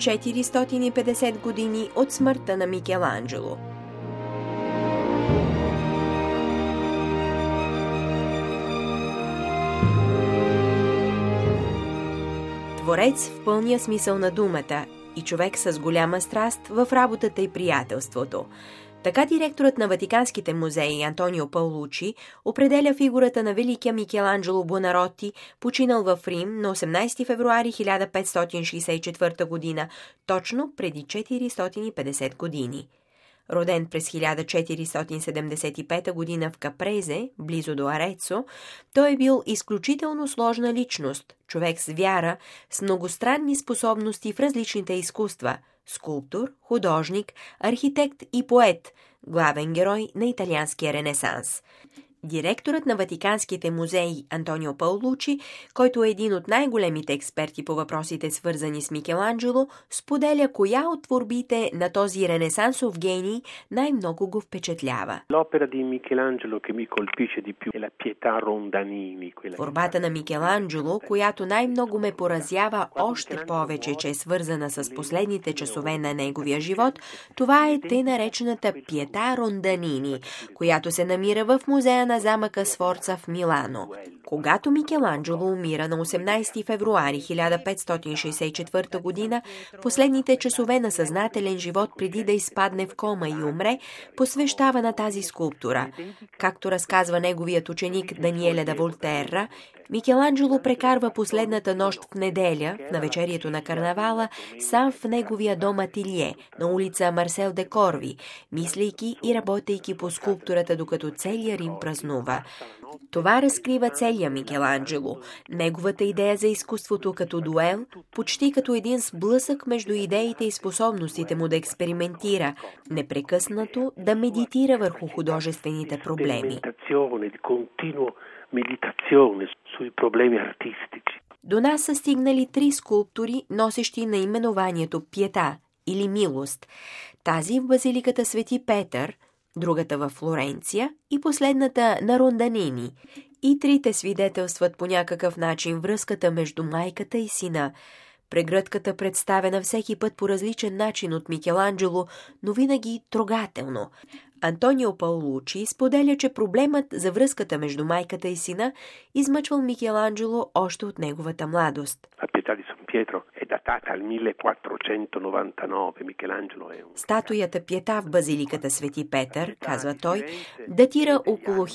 450 години от смъртта на Микеланджело. Творец в пълния смисъл на думата и човек с голяма страст в работата и приятелството. Така директорът на Ватиканските музеи Антонио Паулучи определя фигурата на великия Микеланджело Буонаротти, починал в Рим на 18 февруари 1564 година, точно преди 450 години. Роден през 1475 година в Капрезе, близо до Арецо, той е бил изключително сложна личност, човек с вяра, с многостранни способности в различните изкуства – скулптор, художник, архитект и поет, главен герой на италианския ренесанс. Директорът на Ватиканските музеи Антонио Паулучи, който е един от най-големите експерти по въпросите свързани с Микеланджело, споделя коя от творбите на този ренесансов гений най-много го впечатлява. Творбата на Микеланджело, която най-много ме поразява още повече, че е свързана с последните часове на неговия живот, това е тъй наречената Пиета Ронданини, която се намира в музея на замъка Сфорца в Милано. Когато Микеланджело умира на 18 февруари 1564 година, последните часове на съзнателен живот преди да изпадне в кома и умре, посвещава на тази скулптура. Както разказва неговият ученик Даниеле да Волтерра, Микеланджело прекарва последната нощ в неделя, в навечерието на карнавала, сам в неговия дом ателие, на улица Марсел де Корви, мислейки и работейки по скулптурата, докато целия Рим празнува. Това разкрива целия Микеланджело, неговата идея за изкуството като дуел, почти като един сблъсък между идеите и способностите му да експериментира, непрекъснато да медитира върху художествените проблеми. До нас са стигнали 3 скулптури, носещи наименованието Пиета или Милост. Тази в базиликата Свети Петър, другата във Флоренция и последната на Ронданини. И трите свидетелстват по някакъв начин връзката между майката и сина. Прегръдката представена всеки път по различен начин от Микеланджело, но винаги трогателно. Антонио Паулучи споделя, че проблемът за връзката между майката и сина измъчвал Микеланджело още от неговата младост. Статуята Пиета в базиликата Свети Петър, казва той, датира около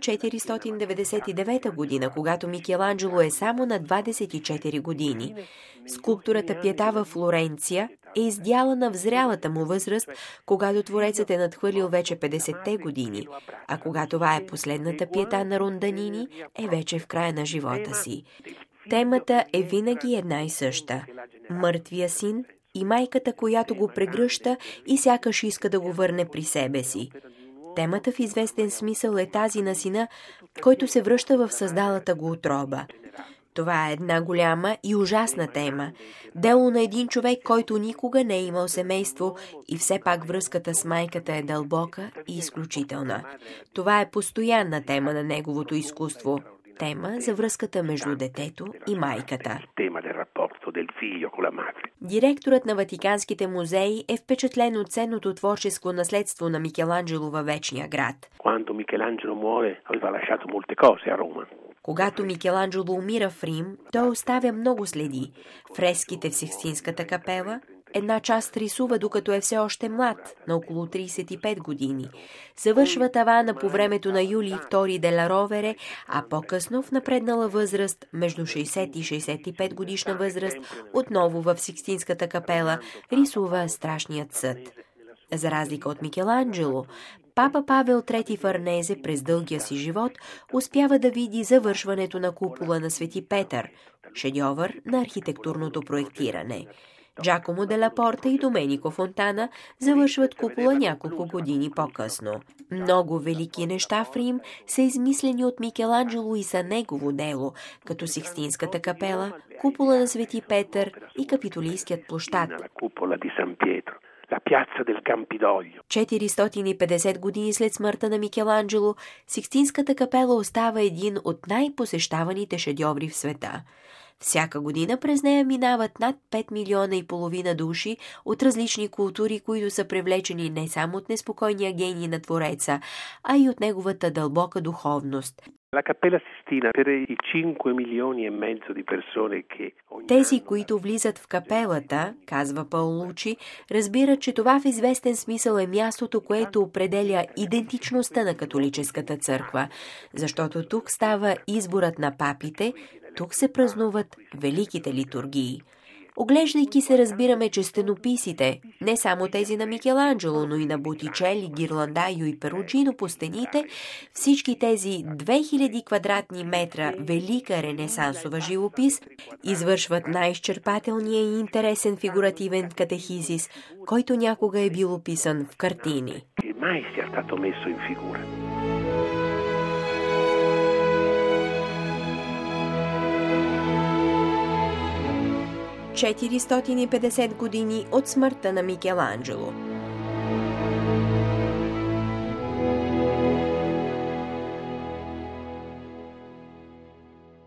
1499 година, когато Микеланджело е само на 24 години. Скулптурата Пиета във Флоренция е издялана в зрялата му възраст, когато творецът е надхвърлил вече 50-те години, а когато това е последната Пиета на Ронданини, е вече в края на живота си. Темата е винаги една и съща – мъртвия син и майката, която го прегръща и сякаш иска да го върне при себе си. Темата в известен смисъл е тази на сина, който се връща в създалата го утроба. Това е една голяма и ужасна тема. Дело на един човек, който никога не е имал семейство и все пак връзката с майката е дълбока и изключителна. Това е постоянна тема на неговото изкуство. Тема за връзката между детето и майката. Директорът на Ватиканските музеи е впечатлен от ценното творческо наследство на Микеланджело във Вечния град. Когато Микеланджело умира в Рим, той оставя много следи. Фреските в Сикстинската капела, една част рисува докато е все още млад, на около 35 години. Завършва тавана по времето на Юлий II де Ровере, а по-късно в напреднала възраст, между 60 и 65 годишна възраст, отново в Сикстинската капела, рисува Страшният съд. За разлика от Микеланджело, папа Павел III Фарнезе през дългия си живот успява да види завършването на купола на Свети Петър, шедьовър на архитектурното проектиране. Джакомо де ла Порта и Доменико Фонтана завършват купола няколко години по-късно. Много велики неща в Рим са измислени от Микеланджело и са негово дело, като Сикстинската капела, купола на Свети Петър и Капитолийският площад. 450 години след смъртта на Микеланджело, Сикстинската капела остава един от най-посещаваните шедьоври в света. Всяка година през нея минават над 5,5 милиона души от различни култури, които са привлечени не само от неспокойния гений на Твореца, а и от неговата дълбока духовност. Тези, които влизат в капелата, казва Паолучи, разбират, че това в известен смисъл е мястото, което определя идентичността на католическата църква, защото тук става изборът на папите, тук се празнуват великите литургии. Оглеждайки се, разбираме, че стенописите, не само тези на Микеланджело, но и на Ботичели, Гирландайо и Перуджино по стените, всички тези 2000 квадратни метра велика ренесансова живопис извършват най-изчерпателния и интересен фигуративен катехизис, който някога е бил описан в картини. 450 години от смъртта на Микеланджело.